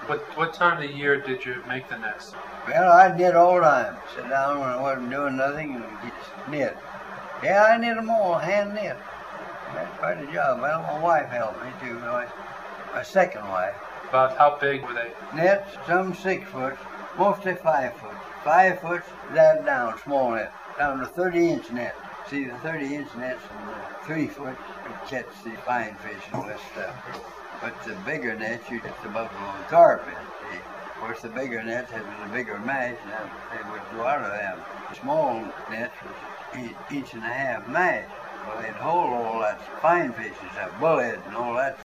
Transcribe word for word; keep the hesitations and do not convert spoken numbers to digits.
What what time of the year did you make the nets? Well, I knit all the time. Sit down when I wasn't doing nothing and just knit. Yeah, I knit them all, hand knit. That's quite a job. Well, my wife helped me too. My, my second wife. About how big were they? Nets, some six foot, mostly five foot. Five foot, that down, small net, down to thirty inch net. See, the thirty inch nets and the three foot, you catch the fine fish and all that stuff. But the bigger nets, you get the buffalo and carp in. See? Of course, the bigger nets have the bigger mash, and they would go out of them. The small nets was each inch and a half mash. Well, they'd hold all that fine fishes, that bullhead and all that